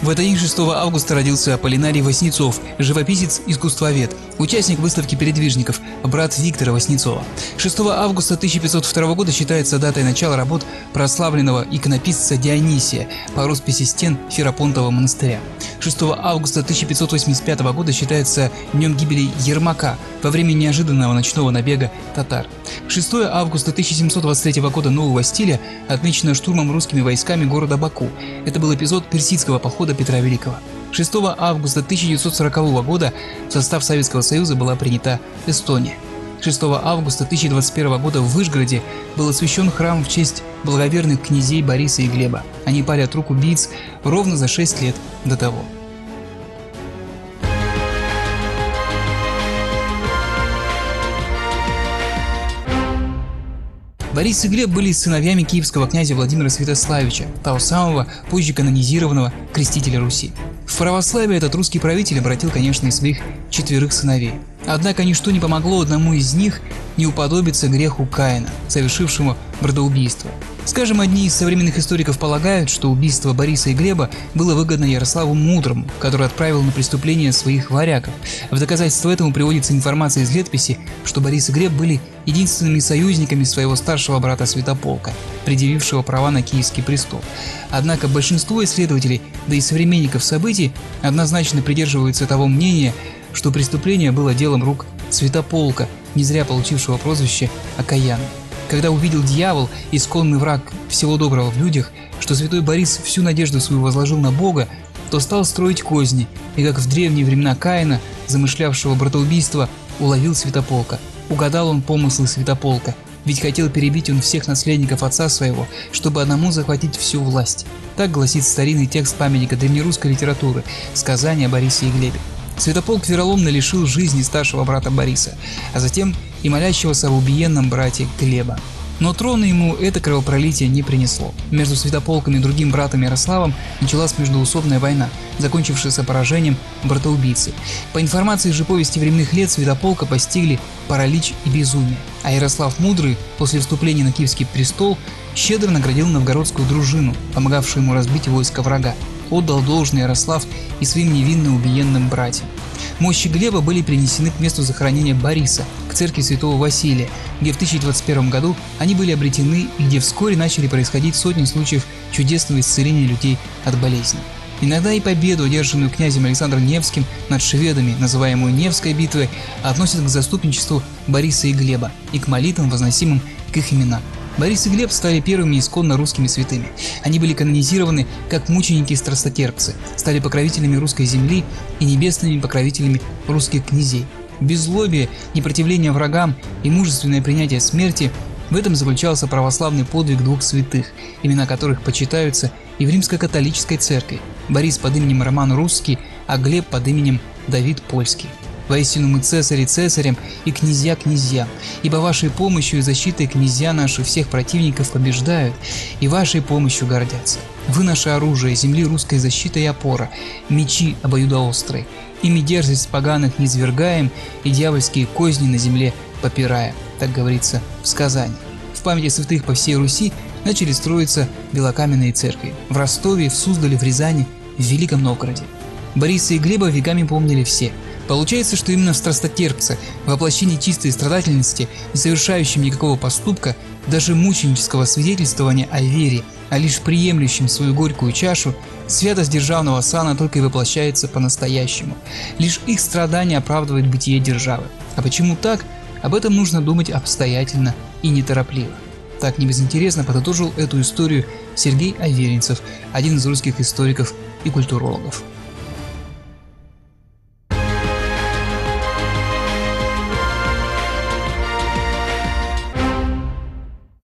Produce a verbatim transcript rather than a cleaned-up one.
В этот день шестого августа родился Аполлинарий Васнецов, живописец-искусствовед, участник выставки передвижников, брат Виктора Васнецова. шестого августа тысяча пятьсот второго года считается датой начала работ прославленного иконописца Дионисия по росписи стен Ферапонтового монастыря. шестого августа тысяча пятьсот восемьдесят пятого года считается днем гибели Ермака во время неожиданного ночного набега татар. шестого августа тысяча семьсот двадцать третьего года нового стиля отмечено штурмом русскими войсками города Баку. Это был эпизод персидского похода Петра Великого. шестого августа тысяча девятьсот сорокового года в состав Советского Союза была принята Эстония. шестого августа тысяча двадцать первого года в Вышгороде был освящен храм в честь благоверных князей Бориса и Глеба. Они пали от рук убийц ровно за шесть лет до того. Борис и Глеб были сыновьями киевского князя Владимира Святославича, того самого, позже канонизированного крестителя Руси. В православие этот русский правитель обратил, конечно, и своих четверых сыновей. Однако ничто не помогло одному из них не уподобиться греху Каина, совершившему братоубийство. Скажем, одни из современных историков полагают, что убийство Бориса и Глеба было выгодно Ярославу Мудрому, который отправил на преступление своих варягов. В доказательство этому приводится информация из летописи, что Борис и Глеб были единственными союзниками своего старшего брата Святополка, предъявившего права на киевский престол. Однако большинство исследователей, да и современников событий, однозначно придерживаются того мнения, что преступление было делом рук Святополка, не зря получившего прозвище Окаянный. Когда увидел дьявол, исконный враг всего доброго в людях, что святой Борис всю надежду свою возложил на Бога, то стал строить козни, и как в древние времена Каина, замышлявшего братоубийство, уловил Святополка. Угадал он помыслы Святополка, ведь хотел перебить он всех наследников отца своего, чтобы одному захватить всю власть. Так гласит старинный текст памятника древнерусской литературы «Сказание о Борисе и Глебе». Святополк вероломно лишил жизни старшего брата Бориса, а затем и молящегося об убиенном брате Глеба. Но трона ему это кровопролитие не принесло. Между Святополком и другим братом Ярославом началась междоусобная война, закончившаяся поражением братоубийцы. По информации же повести временных лет, Святополка постигли паралич и безумие, а Ярослав Мудрый после вступления на киевский престол щедро наградил новгородскую дружину, помогавшую ему разбить войско врага. Отдал должное Ярослав и своим невинно убиенным братьям. Мощи Глеба были перенесены к месту захоронения Бориса, к церкви святого Василия, где в тысяча двадцать первом году они были обретены и где вскоре начали происходить сотни случаев чудесного исцеления людей от болезней. Иногда и победу, одержанную князем Александром Невским над шведами, называемую Невской битвой, относят к заступничеству Бориса и Глеба и к молитвам, возносимым к их именам. Борис и Глеб стали первыми исконно русскими святыми. Они были канонизированы как мученики-страстотерпцы, стали покровителями русской земли и небесными покровителями русских князей. Беззлобие, непротивление врагам и мужественное принятие смерти – в этом заключался православный подвиг двух святых, имена которых почитаются и в римско-католической церкви. Борис под именем Роман Русский, а Глеб под именем Давид Польский. Воистину мы цесари цесарям и князья князьям, ибо вашей помощью и защитой князья наши всех противников побеждают, и вашей помощью гордятся. Вы наше оружие, земли русской защита и опора, мечи обоюдоострые, ими дерзость поганых низвергаем и дьявольские козни на земле попирая, так говорится в сказании. В памяти святых по всей Руси начали строиться белокаменные церкви в Ростове, в Суздале, в Рязани, в Великом Новгороде. Бориса и Глеба веками помнили все. Получается, что именно в страстотерпце, в воплощении чистой страдательности, не совершающем никакого поступка, даже мученического свидетельствования о вере, а лишь приемлющем свою горькую чашу, святость державного сана только и воплощается по-настоящему. Лишь их страдания оправдывают бытие державы. А почему так? Об этом нужно думать обстоятельно и неторопливо. Так не безинтересно подытожил эту историю Сергей Аверинцев, один из русских историков и культурологов.